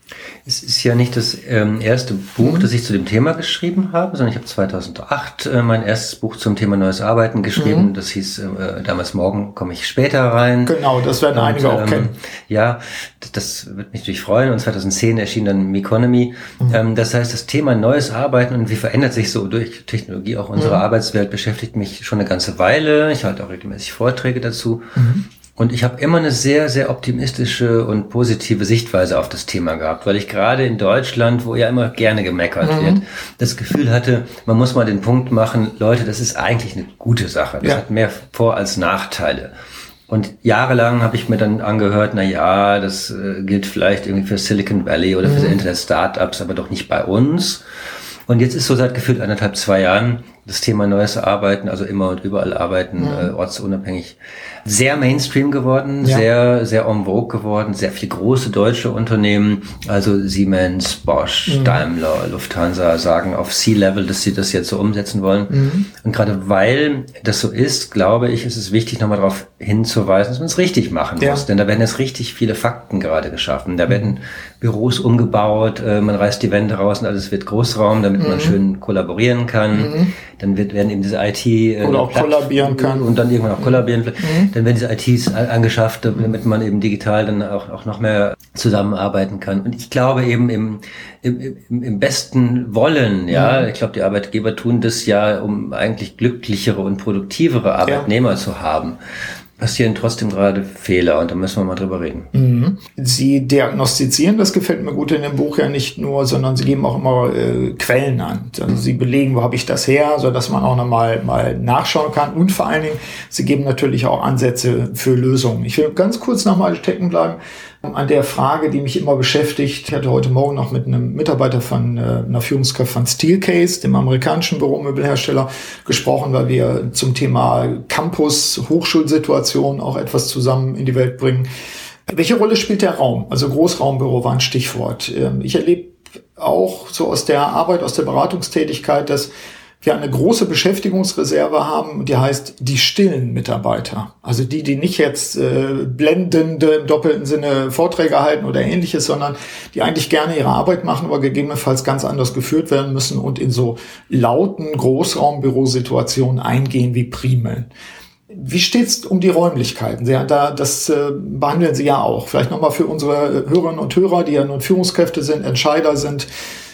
Es ist ja nicht das ähm, erste Buch, mhm. das ich zu dem Thema geschrieben habe, sondern ich habe zweitausendacht äh, mein erstes Buch zum Thema Neues Arbeiten geschrieben. Mhm. Das hieß äh, damals Morgen komme ich später rein. Genau, das werden und, einige auch ähm, kennen. Ja, das wird mich natürlich freuen. Und zweitausendzehn erschien dann Meconomy. Mhm. Ähm, das heißt, das Thema Neues Arbeiten und wie verändert sich so durch Technologie auch unsere mhm. Arbeitswelt beschäftigt mich schon eine ganze Weile. Ich halte auch regelmäßig Vorträge dazu. Mhm. Und ich habe immer eine sehr, sehr optimistische und positive Sichtweise auf das Thema gehabt, weil ich gerade in Deutschland, wo ja immer gerne gemeckert mhm. wird, das Gefühl hatte, man muss mal den Punkt machen, Leute, das ist eigentlich eine gute Sache. Das ja. hat mehr Vor- als Nachteile. Und jahrelang habe ich mir dann angehört, na ja, das äh, gilt vielleicht irgendwie für Silicon Valley oder mhm. für Internet-Startups, aber doch nicht bei uns. Und jetzt ist so seit gefühlt anderthalb, zwei Jahren das Thema Neues Arbeiten, also immer und überall arbeiten, mhm. äh, ortsunabhängig, sehr Mainstream geworden, ja. sehr, sehr en vogue geworden, sehr viele große deutsche Unternehmen, also Siemens, Bosch, mhm. Daimler, Lufthansa sagen auf C-Level, dass sie das jetzt so umsetzen wollen. Mhm. Und gerade weil das so ist, glaube ich, ist es wichtig, nochmal darauf hinzuweisen, dass man es richtig machen ja. muss. Denn da werden jetzt richtig viele Fakten gerade geschaffen. Da werden Büros umgebaut, äh, man reißt die Wände raus und alles wird Großraum, damit mhm. man schön kollaborieren kann. Mhm. Dann wird, werden eben diese I T... Äh, Oder auch kollabieren kann. Und dann irgendwann auch kollabieren. Mhm. Dann werden diese I Ts angeschafft, damit man eben digital dann auch, auch noch mehr zusammenarbeiten kann. Und ich glaube eben im, im, im, im besten Wollen, ja, mhm. ich glaube, die Arbeitgeber tun das ja, um eigentlich glücklichere und produktivere Arbeitnehmer ja. zu haben. Passieren trotzdem gerade Fehler und da müssen wir mal drüber reden. Mhm. Sie diagnostizieren, das gefällt mir gut in dem Buch ja nicht nur, sondern Sie geben auch immer äh, Quellen an. Also Sie belegen, wo habe ich das her, so dass man auch noch mal, mal nachschauen kann. Und vor allen Dingen, Sie geben natürlich auch Ansätze für Lösungen. Ich will ganz kurz noch mal stecken bleiben an der Frage, die mich immer beschäftigt. Ich hatte heute Morgen noch mit einem Mitarbeiter von äh, einer Führungskraft von Steelcase, dem amerikanischen Büromöbelhersteller, gesprochen, weil wir zum Thema Campus-Hochschulsituation auch etwas zusammen in die Welt bringen. Welche Rolle spielt der Raum? Also Großraumbüro war ein Stichwort. Ähm, ich erlebe auch so aus der Arbeit, aus der Beratungstätigkeit, dass wir eine große Beschäftigungsreserve haben, die heißt die stillen Mitarbeiter. Also die, die nicht jetzt äh, blendende im doppelten Sinne Vorträge halten oder ähnliches, sondern die eigentlich gerne ihre Arbeit machen, aber gegebenenfalls ganz anders geführt werden müssen und in so lauten Großraumbürosituationen eingehen wie Primeln. Wie steht's um die Räumlichkeiten? Sie, da, das äh, behandeln Sie ja auch. Vielleicht nochmal für unsere Hörerinnen und Hörer, die ja nun Führungskräfte sind, Entscheider sind.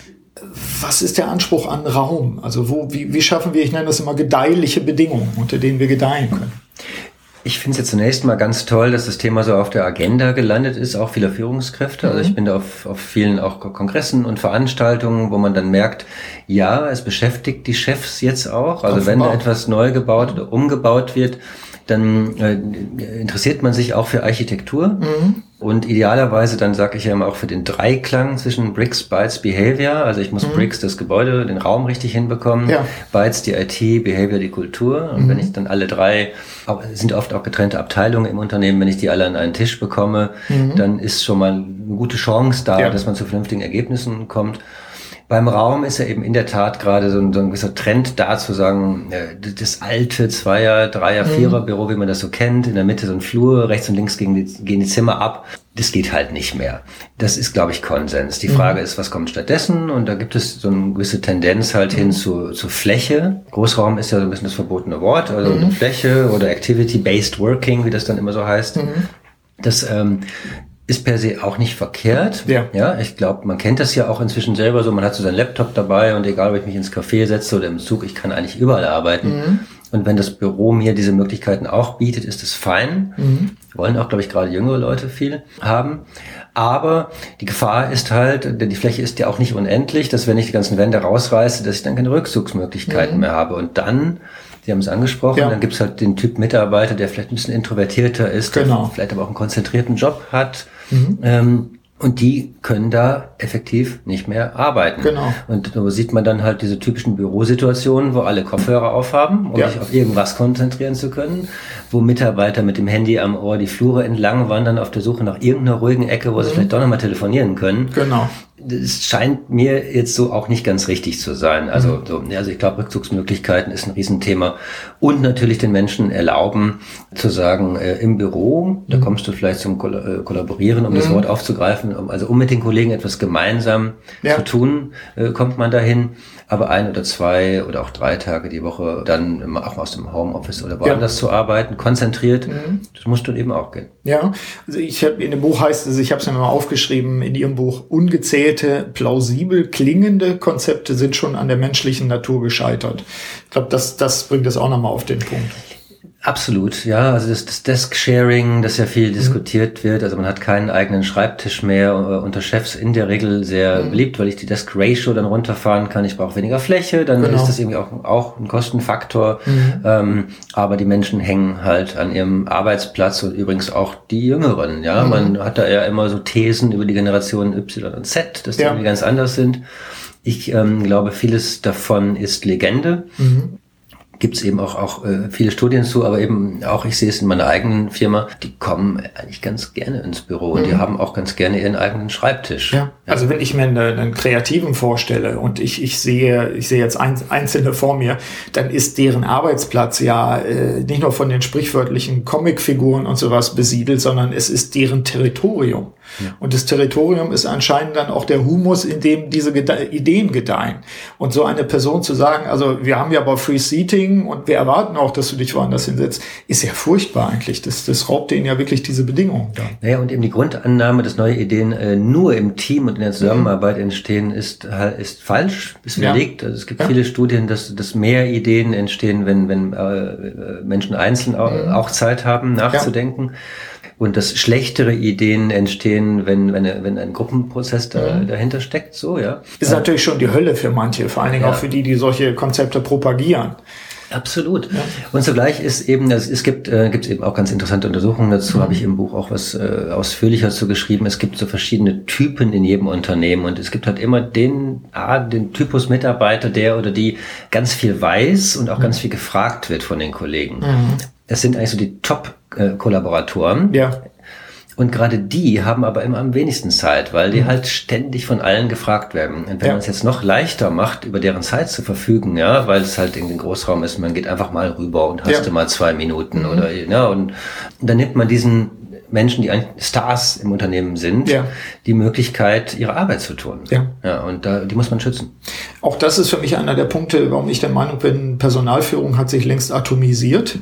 Was ist der Anspruch an Raum? Also wo, wie, wie schaffen wir, ich nenne das immer gedeihliche Bedingungen, unter denen wir gedeihen können? Ich finde es jetzt zunächst mal ganz toll, dass das Thema so auf der Agenda gelandet ist, auch vieler Führungskräfte. Also ich bin da auf, auf vielen auch Kongressen und Veranstaltungen, wo man dann merkt, ja, es beschäftigt die Chefs jetzt auch. Also wenn da etwas neu gebaut oder umgebaut wird, dann äh, interessiert man sich auch für Architektur. Mhm. Und idealerweise, dann sage ich ja immer auch für den Dreiklang zwischen Bricks, Bytes, Behavior. Also ich muss mhm. Bricks, das Gebäude, den Raum richtig hinbekommen. Ja. Bytes, die I T, Behavior, die Kultur. Und mhm. wenn ich dann alle drei, auch, sind oft auch getrennte Abteilungen im Unternehmen, wenn ich die alle an einen Tisch bekomme, mhm. dann ist schon mal eine gute Chance da, ja. dass man zu vernünftigen Ergebnissen kommt. Beim Raum ist ja eben in der Tat gerade so ein, so ein gewisser Trend da zu sagen, das alte Zweier-, Dreier-, Vierer-Büro, wie man das so kennt, in der Mitte so ein Flur, rechts und links gehen die, gehen die Zimmer ab. Das geht halt nicht mehr. Das ist, glaube ich, Konsens. Die Frage mhm. ist, was kommt stattdessen? Und da gibt es so eine gewisse Tendenz halt mhm. hin zu, zu Fläche. Großraum ist ja so ein bisschen das verbotene Wort, also mhm. Fläche oder Activity-Based Working, wie das dann immer so heißt. Mhm. Das ähm, ist per se auch nicht verkehrt. Ja, ja, ich glaube, man kennt das ja auch inzwischen selber so. Man hat so seinen Laptop dabei und egal, ob ich mich ins Café setze oder im Zug, ich kann eigentlich überall arbeiten. Mhm. Und wenn das Büro mir diese Möglichkeiten auch bietet, ist es fein. Mhm. Wollen auch, glaube ich, gerade jüngere Leute viel haben. Aber die Gefahr ist halt, denn die Fläche ist ja auch nicht unendlich, dass wenn ich die ganzen Wände rausreiße, dass ich dann keine Rückzugsmöglichkeiten mhm. mehr habe. Und dann, Sie haben es angesprochen, ja. dann gibt es halt den Typ Mitarbeiter, der vielleicht ein bisschen introvertierter ist, genau. der vielleicht aber auch einen konzentrierten Job hat. Mhm. Ähm, und die können da effektiv nicht mehr arbeiten. Genau. Und so sieht man dann halt diese typischen Bürosituationen, wo alle Kopfhörer aufhaben, um ja. sich auf irgendwas konzentrieren zu können, wo Mitarbeiter mit dem Handy am Ohr die Flure entlang wandern auf der Suche nach irgendeiner ruhigen Ecke, wo mhm. sie vielleicht doch nochmal telefonieren können. Genau. Das scheint mir jetzt so auch nicht ganz richtig zu sein. Also, mhm. so, also ich glaube, Rückzugsmöglichkeiten ist ein Riesenthema. Und natürlich den Menschen erlauben, zu sagen, äh, im Büro, da kommst du vielleicht zum Koll- äh, Kollaborieren, um mhm. das Wort aufzugreifen, um, also um mit den Kollegen etwas gemeinsam ja. zu tun, äh, kommt man dahin. Aber ein oder zwei oder auch drei Tage die Woche dann auch aus dem Homeoffice oder woanders ja. zu arbeiten, konzentriert, mhm. das muss dann eben auch gehen. Ja, also ich habe in dem Buch heißt es, ich habe es mir mal aufgeschrieben, in Ihrem Buch, ungezählte, plausibel klingende Konzepte sind schon an der menschlichen Natur gescheitert. Ich glaube, das, das bringt es auch nochmal auf den Punkt. Absolut, ja, also das, das Desk-Sharing, das ja viel mhm. diskutiert wird, also man hat keinen eigenen Schreibtisch mehr, unter Chefs in der Regel sehr mhm. beliebt, weil ich die Desk-Ratio dann runterfahren kann, ich brauche weniger Fläche, dann genau. ist das irgendwie auch, auch ein Kostenfaktor, mhm. ähm, aber die Menschen hängen halt an ihrem Arbeitsplatz und übrigens auch die Jüngeren, ja, mhm. man hat da ja immer so Thesen über die Generationen Y und Z, dass die ja. irgendwie ganz anders sind. Ich ähm, glaube, vieles davon ist Legende. Mhm. Gibt es eben auch auch äh, viele Studien zu, aber eben auch, ich sehe es in meiner eigenen Firma, die kommen eigentlich ganz gerne ins Büro und mhm. die haben auch ganz gerne ihren eigenen Schreibtisch. Ja. Also wenn ich mir einen, einen Kreativen vorstelle und ich ich sehe ich sehe jetzt ein, Einzelne vor mir, dann ist deren Arbeitsplatz ja äh, nicht nur von den sprichwörtlichen Comicfiguren und sowas besiedelt, sondern es ist deren Territorium. Ja. Und das Territorium ist anscheinend dann auch der Humus, in dem diese Gede- Ideen gedeihen. Und so eine Person zu sagen, also wir haben ja aber Free Seating und wir erwarten auch, dass du dich woanders hinsetzt, ist ja furchtbar eigentlich. Das, das raubt denen ja wirklich diese Bedingungen da. Naja, und eben die Grundannahme, dass neue Ideen äh, nur im Team und in der Zusammenarbeit mhm. entstehen, ist ist falsch, ist belegt. Ja. Also es gibt ja. viele Studien, dass, dass mehr Ideen entstehen, wenn, wenn äh, Menschen einzeln auch, mhm. auch Zeit haben, nachzudenken. Ja. Und dass schlechtere Ideen entstehen, wenn wenn wenn ein Gruppenprozess da, mhm. dahinter steckt, so ja. Ist ja. natürlich schon die Hölle für manche, vor allen Dingen ja. auch für die, die solche Konzepte propagieren. Absolut. Ja. Und zugleich ist eben, also es gibt äh, gibt eben auch ganz interessante Untersuchungen dazu, mhm. habe ich im Buch auch was äh, ausführlicher zu geschrieben. Es gibt so verschiedene Typen in jedem Unternehmen und es gibt halt immer den ah, den Typus Mitarbeiter, der oder die ganz viel weiß und auch mhm. ganz viel gefragt wird von den Kollegen. Mhm. Das sind eigentlich so die Top-Kollaboratoren. Ja. Und gerade die haben aber immer am wenigsten Zeit, weil die mhm. halt ständig von allen gefragt werden. Und wenn ja. man es jetzt noch leichter macht, über deren Zeit zu verfügen, ja, weil es halt in den Großraum ist, man geht einfach mal rüber und hast ja. du mal zwei Minuten mhm. oder, ja, und dann nimmt man diesen Menschen, die eigentlich Stars im Unternehmen sind, ja. die Möglichkeit, ihre Arbeit zu tun. Ja. Ja, und da, die muss man schützen. Auch das ist für mich einer der Punkte, warum ich der Meinung bin, Personalführung hat sich längst atomisiert.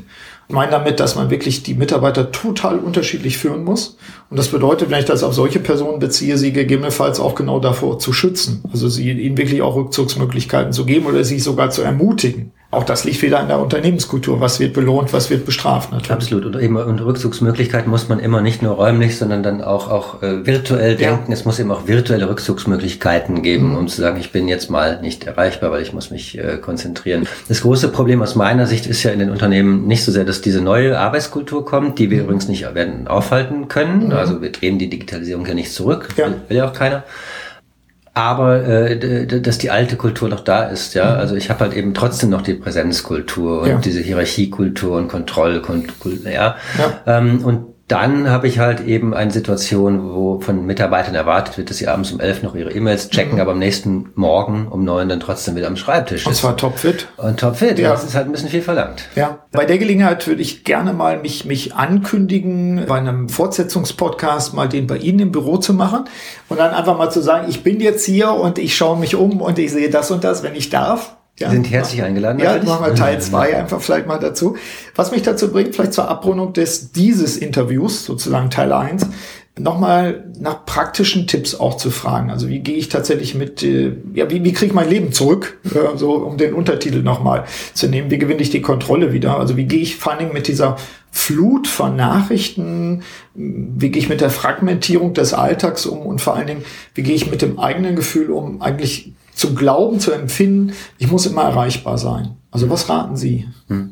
Ich meine damit, dass man wirklich die Mitarbeiter total unterschiedlich führen muss. Und das bedeutet, wenn ich das auf solche Personen beziehe, sie gegebenenfalls auch genau davor zu schützen. Also sie ihnen wirklich auch Rückzugsmöglichkeiten zu geben oder sie sogar zu ermutigen. Auch das liegt wieder in der Unternehmenskultur. Was wird belohnt, was wird bestraft natürlich. Absolut. Und eben und Rückzugsmöglichkeiten muss man immer nicht nur räumlich, sondern dann auch auch äh, virtuell denken. Ja. Es muss eben auch virtuelle Rückzugsmöglichkeiten geben, mhm. um zu sagen, ich bin jetzt mal nicht erreichbar, weil ich muss mich äh, konzentrieren. Das große Problem aus meiner Sicht ist ja in den Unternehmen nicht so sehr, dass diese neue Arbeitskultur kommt, die wir mhm. übrigens nicht werden aufhalten können. Mhm. Also wir drehen die Digitalisierung ja nicht zurück, ja. will, will ja auch keiner. Aber äh, d- dass die alte Kultur noch da ist, ja. Also ich habe halt eben trotzdem noch die Präsenzkultur und ja. diese Hierarchiekultur und Kontrollkultur, ja. ja. Ähm, und dann habe ich halt eben eine Situation, wo von Mitarbeitern erwartet wird, dass sie abends um elf noch ihre E-Mails checken, mhm. aber am nächsten Morgen um neun dann trotzdem wieder am Schreibtisch ist. Und zwar topfit. Und topfit, ja. Das ist halt ein bisschen viel verlangt. Ja. Bei der Gelegenheit würde ich gerne mal mich mich ankündigen, bei einem Fortsetzungspodcast mal den bei Ihnen im Büro zu machen und dann einfach mal zu sagen, ich bin jetzt hier und ich schaue mich um und ich sehe das und das, wenn ich darf. Ja, Sie sind herzlich eingeladen. Ja, machen wir Teil zwei einfach vielleicht mal dazu. Was mich dazu bringt, vielleicht zur Abrundung des dieses Interviews, sozusagen Teil eins, nochmal nach praktischen Tipps auch zu fragen. Also wie gehe ich tatsächlich mit, äh, ja, wie, wie kriege ich mein Leben zurück, äh, so um den Untertitel nochmal zu nehmen, wie gewinne ich die Kontrolle wieder? Also wie gehe ich vor allen Dingen mit dieser Flut von Nachrichten, wie gehe ich mit der Fragmentierung des Alltags um und vor allen Dingen, wie gehe ich mit dem eigenen Gefühl um, eigentlich zu glauben, zu empfinden, ich muss immer erreichbar sein. Also was raten Sie?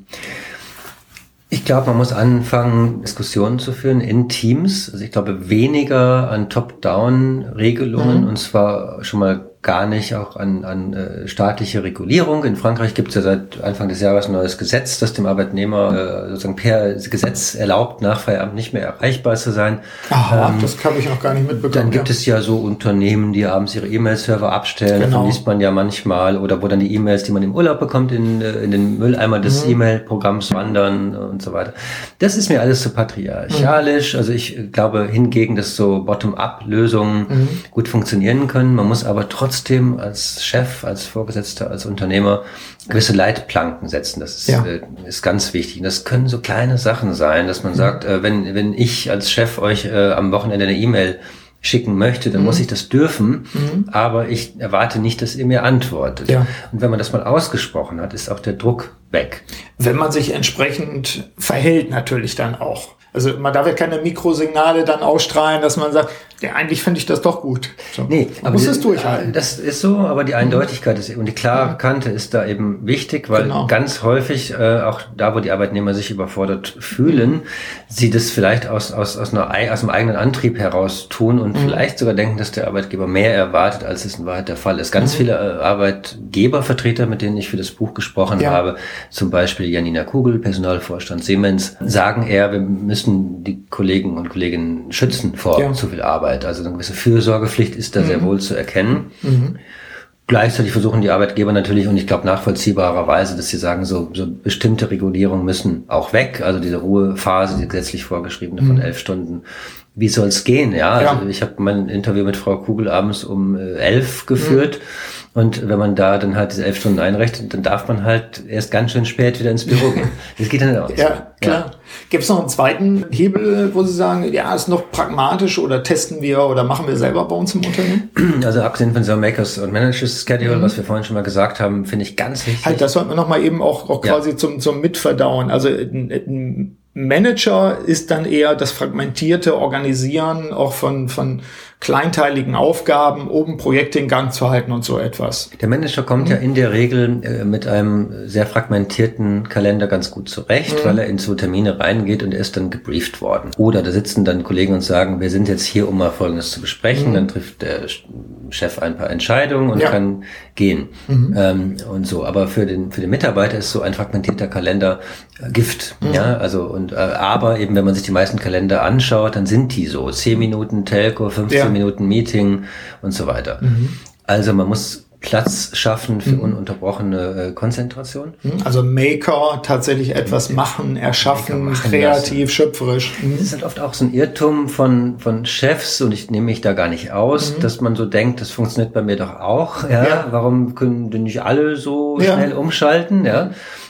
Ich glaube, man muss anfangen, Diskussionen zu führen in Teams. Also ich glaube, weniger an Top-Down-Regelungen mhm. und zwar schon mal gar nicht auch an, an äh, staatliche Regulierung. In Frankreich gibt es ja seit Anfang des Jahres ein neues Gesetz, das dem Arbeitnehmer äh, sozusagen per Gesetz erlaubt, nach Feierabend nicht mehr erreichbar zu sein. Aha, ähm, das habe ich noch gar nicht mitbekommen. Dann gibt ja. es ja so Unternehmen, die abends ihre E-Mail-Server abstellen. Genau. Davon liest man ja manchmal. Oder wo dann die E-Mails, die man im Urlaub bekommt, in, in den Mülleimer des mhm. E-Mail-Programms wandern und so weiter. Das ist mir alles zu patriarchalisch. Mhm. Also ich glaube hingegen, dass so Bottom-up-Lösungen mhm. gut funktionieren können. Man muss aber trotzdem trotzdem als Chef, als Vorgesetzter, als Unternehmer gewisse Leitplanken setzen. Das ist, ja. äh, ist ganz wichtig. Und das können so kleine Sachen sein, dass man mhm. sagt, äh, wenn, wenn ich als Chef euch äh, am Wochenende eine E-Mail schicken möchte, dann mhm. muss ich das dürfen, mhm. aber ich erwarte nicht, dass ihr mir antwortet. Ja. Und wenn man das mal ausgesprochen hat, ist auch der Druck weg. Wenn man sich entsprechend verhält natürlich dann auch. Also man darf ja keine Mikrosignale dann ausstrahlen, dass man sagt, ja, eigentlich finde ich das doch gut. So. Nee, man muss es durchhalten. Das ist so, aber die Eindeutigkeit ist und die klare Kante ist da eben wichtig, weil genau. ganz häufig, äh, auch da, wo die Arbeitnehmer sich überfordert fühlen, sie das vielleicht aus, aus, aus, einer, aus einem eigenen Antrieb heraus tun und mhm. vielleicht sogar denken, dass der Arbeitgeber mehr erwartet, als es in Wahrheit der Fall ist. Ganz mhm. viele äh, Arbeitgebervertreter, mit denen ich für das Buch gesprochen ja. habe, zum Beispiel Janina Kugel, Personalvorstand Siemens, sagen eher, wir müssen die Kollegen und Kolleginnen schützen vor ja. zu viel Arbeit. Also eine gewisse Fürsorgepflicht ist da mhm. sehr wohl zu erkennen. Mhm. Gleichzeitig versuchen die Arbeitgeber natürlich, und ich glaube nachvollziehbarerweise, dass sie sagen, so, so bestimmte Regulierungen müssen auch weg. Also diese Ruhephase, die gesetzlich vorgeschriebene von mhm. elf Stunden. Wie soll es gehen? Ja, ja. Also ich habe mein Interview mit Frau Kugel abends um äh, elf geführt. Mhm. Und wenn man da dann halt diese elf Stunden einrechnet, dann darf man halt erst ganz schön spät wieder ins Büro gehen. Das geht dann nicht aus. Ja, klar. Ja. Gibt es noch einen zweiten Hebel, wo Sie sagen, ja, ist noch pragmatisch oder testen wir oder machen wir selber bei uns im Unternehmen? Also abgesehen von so Makers und Managers Schedule, mhm. was wir vorhin schon mal gesagt haben, finde ich ganz wichtig. Halt, das sollten wir noch mal eben auch, auch quasi ja. zum, zum Mitverdauen. Also ein, ein Manager ist dann eher das fragmentierte Organisieren auch von, von kleinteiligen Aufgaben, um Projekte in Gang zu halten und so etwas. Der Manager kommt mhm. ja in der Regel äh, mit einem sehr fragmentierten Kalender ganz gut zurecht, mhm. weil er in so Termine reingeht und er ist dann gebrieft worden. Oder da sitzen dann Kollegen und sagen, wir sind jetzt hier, um mal Folgendes zu besprechen. Mhm. Dann trifft der Chef ein paar Entscheidungen und ja. kann gehen. Mhm. Ähm, und so. Aber für den, für den Mitarbeiter ist so ein fragmentierter Kalender äh, Gift. Mhm. Ja, also, und, äh, aber eben, wenn man sich die meisten Kalender anschaut, dann sind die so. Zehn Minuten Telco, fünfzehn ja. Minuten Meeting und so weiter. Mhm. Also man muss Platz schaffen für mhm. ununterbrochene äh, Konzentration. Also Maker, tatsächlich etwas machen, erschaffen, machen kreativ, lassen. Schöpferisch. Mhm. Das ist halt oft auch so ein Irrtum von von Chefs, und ich nehme mich da gar nicht aus, mhm. dass man so denkt, das funktioniert bei mir doch auch. Ja, ja. Warum können denn nicht alle so ja. schnell umschalten? Ja.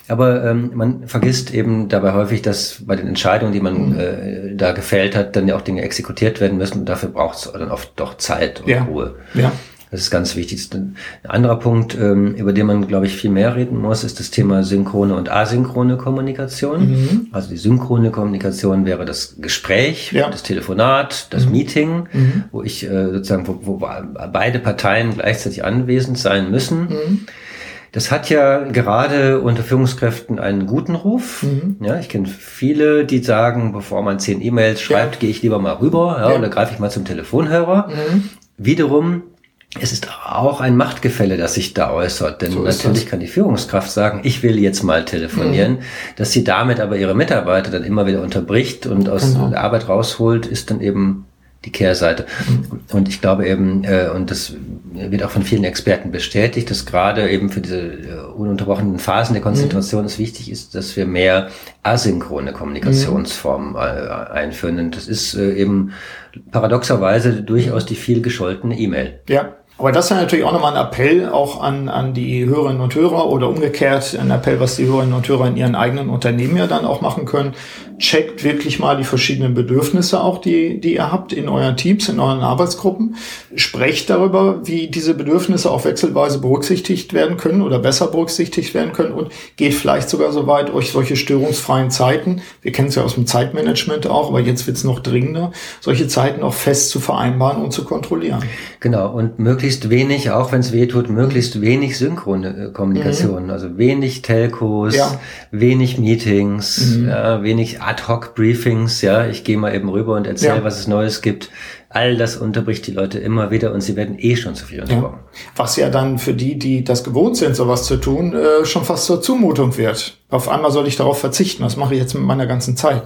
Aber ähm, man vergisst eben dabei häufig, dass bei den Entscheidungen, die man mhm. äh, da gefällt hat, dann ja auch Dinge exekutiert werden müssen. Und dafür braucht es dann oft doch Zeit und ja. Ruhe. Ja. Das ist ganz wichtig. Ein anderer Punkt, ähm, über den man, glaube ich, viel mehr reden muss, ist das Thema synchrone und asynchrone Kommunikation. Mhm. Also die synchrone Kommunikation wäre das Gespräch, ja. das Telefonat, das mhm. Meeting, mhm. wo ich äh, sozusagen, wo, wo beide Parteien gleichzeitig anwesend sein müssen. Mhm. Das hat ja gerade unter Führungskräften einen guten Ruf. Mhm. Ja, ich kenne viele, die sagen, bevor man zehn E-Mails schreibt, ja. gehe ich lieber mal rüber, ja, ja. oder greife ich mal zum Telefonhörer. Mhm. Wiederum, es ist auch ein Machtgefälle, das sich da äußert. Denn so natürlich kann die Führungskraft sagen, ich will jetzt mal telefonieren. Mhm. Dass sie damit aber ihre Mitarbeiter dann immer wieder unterbricht und aus genau. der Arbeit rausholt, ist dann eben die Kehrseite. Mhm. Und ich glaube eben, äh, und das wird auch von vielen Experten bestätigt, dass gerade eben für diese äh, ununterbrochenen Phasen der Konzentration mhm. es wichtig ist, dass wir mehr asynchrone Kommunikationsformen äh, einführen. Und das ist äh, eben paradoxerweise durchaus die viel gescholtene E-Mail. Ja. Aber das ist ja natürlich auch nochmal ein Appell auch an, an die Hörerinnen und Hörer oder umgekehrt ein Appell, was die Hörerinnen und Hörer in ihren eigenen Unternehmen ja dann auch machen können. Checkt wirklich mal die verschiedenen Bedürfnisse auch, die, die ihr habt in euren Teams, in euren Arbeitsgruppen. Sprecht darüber, wie diese Bedürfnisse auch wechselweise berücksichtigt werden können oder besser berücksichtigt werden können und geht vielleicht sogar so weit, euch solche störungsfreien Zeiten, wir kennen es ja aus dem Zeitmanagement auch, aber jetzt wird es noch dringender, solche Zeiten auch fest zu vereinbaren und zu kontrollieren. Genau, und möglichst wenig, auch wenn es weh tut, möglichst wenig synchrone Kommunikation, mhm. also wenig Telcos, ja. wenig Meetings, mhm. ja, wenig Ad-Hoc-Briefings, ja, ich gehe mal eben rüber und erzähle, ja. was es Neues gibt. All das unterbricht die Leute immer wieder und sie werden eh schon zu viel unterbrochen. Ja. Was ja dann für die, die das gewohnt sind, sowas zu tun, äh, schon fast zur Zumutung wird. Auf einmal soll ich darauf verzichten. Was mache ich jetzt mit meiner ganzen Zeit?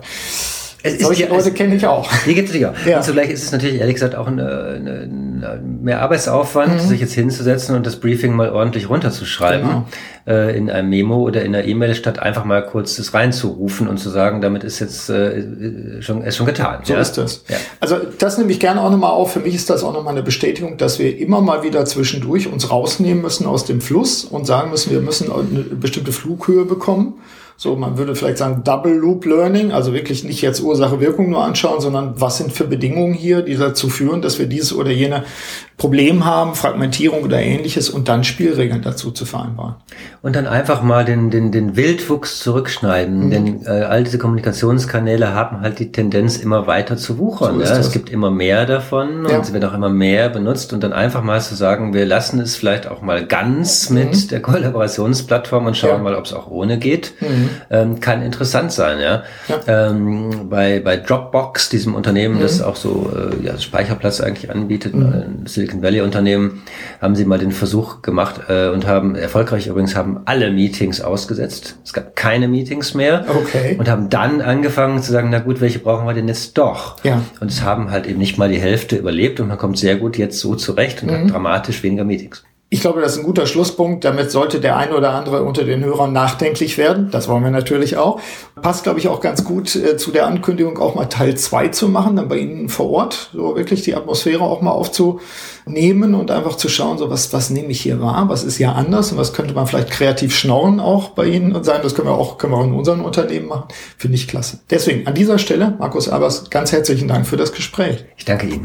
Es Solche ist, Leute es, kenne ich auch. Die gibt es ja. ja. Und zugleich ist es natürlich, ehrlich gesagt, auch eine, eine, mehr Arbeitsaufwand, mhm. sich jetzt hinzusetzen und das Briefing mal ordentlich runterzuschreiben genau. äh, in einem Memo oder in einer E-Mail, statt einfach mal kurz das reinzurufen und zu sagen, damit ist jetzt äh, schon, ist schon getan. So ja? ist das. Ja. Also das nehme ich gerne auch nochmal auf. Für mich ist das auch nochmal eine Bestätigung, dass wir immer mal wieder zwischendurch uns rausnehmen müssen aus dem Fluss und sagen müssen, wir müssen eine bestimmte Flughöhe bekommen. So, man würde vielleicht sagen Double Loop Learning, also wirklich nicht jetzt Ursache-Wirkung nur anschauen, sondern was sind für Bedingungen hier, die dazu führen, dass wir dieses oder jene Problem haben, Fragmentierung oder Ähnliches und dann Spielregeln dazu zu vereinbaren. Und dann einfach mal den den den Wildwuchs zurückschneiden, mhm. denn äh, all diese Kommunikationskanäle haben halt die Tendenz, immer weiter zu wuchern. So ja? Es gibt immer mehr davon ja. und sie werden auch immer mehr benutzt und dann einfach mal zu sagen, wir lassen es vielleicht auch mal ganz mhm. mit der Kollaborationsplattform und schauen ja. mal, ob es auch ohne geht. Mhm. Ähm, kann interessant sein, ja. ja. Ähm, bei bei Dropbox, diesem Unternehmen, mhm. das auch so äh, ja, Speicherplatz eigentlich anbietet, mhm. ein Silicon Valley Unternehmen, haben sie mal den Versuch gemacht äh, und haben erfolgreich übrigens haben alle Meetings ausgesetzt. Es gab keine Meetings mehr okay. und haben dann angefangen zu sagen, na gut, welche brauchen wir denn jetzt doch? Ja. Und es haben halt eben nicht mal die Hälfte überlebt und man kommt sehr gut jetzt so zurecht und mhm. hat dramatisch weniger Meetings. Ich glaube, das ist ein guter Schlusspunkt. Damit sollte der eine oder andere unter den Hörern nachdenklich werden. Das wollen wir natürlich auch. Passt, glaube ich, auch ganz gut äh, zu der Ankündigung, auch mal Teil zwei zu machen, dann bei Ihnen vor Ort, so wirklich die Atmosphäre auch mal aufzunehmen und einfach zu schauen, so was, was nehme ich hier wahr, was ist ja anders und was könnte man vielleicht kreativ schnauen auch bei Ihnen und sagen, das können wir auch, können wir auch in unseren Unternehmen machen. Finde ich klasse. Deswegen an dieser Stelle, Markus Albers, ganz herzlichen Dank für das Gespräch. Ich danke Ihnen.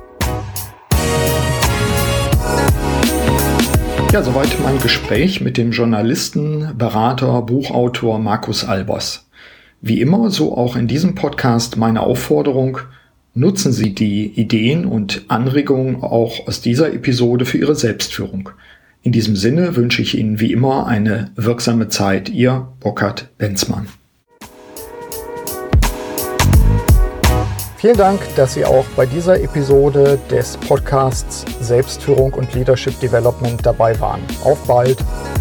Ja, soweit mein Gespräch mit dem Journalisten, Berater, Buchautor Markus Albers. Wie immer, so auch in diesem Podcast meine Aufforderung, nutzen Sie die Ideen und Anregungen auch aus dieser Episode für Ihre Selbstführung. In diesem Sinne wünsche ich Ihnen wie immer eine wirksame Zeit. Ihr Burkhard Benzmann. Vielen Dank, dass Sie auch bei dieser Episode des Podcasts Selbstführung und Leadership Development dabei waren. Auf bald!